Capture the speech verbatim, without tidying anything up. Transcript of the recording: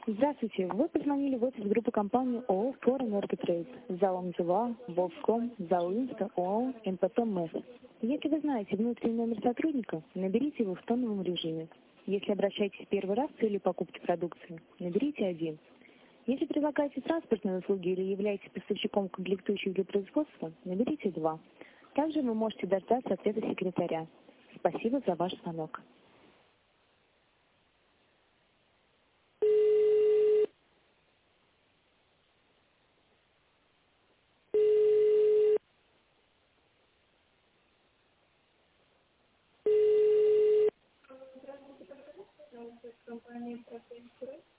Здравствуйте. Вы позвонили в офис группы компании ООО «Фор Энерготрейд» с залом ЗВА, Волком, зал Инста, ООО МПП МЭС. Если вы знаете внутренний номер сотрудника, наберите его в тоновом режиме. Если обращаетесь первый раз с целью покупки продукции, наберите один. Если предлагаете транспортные услуги или являетесь поставщиком комплектующих для производства, наберите два. Также вы можете дождаться ответа секретаря. Спасибо за ваш звонок. Компания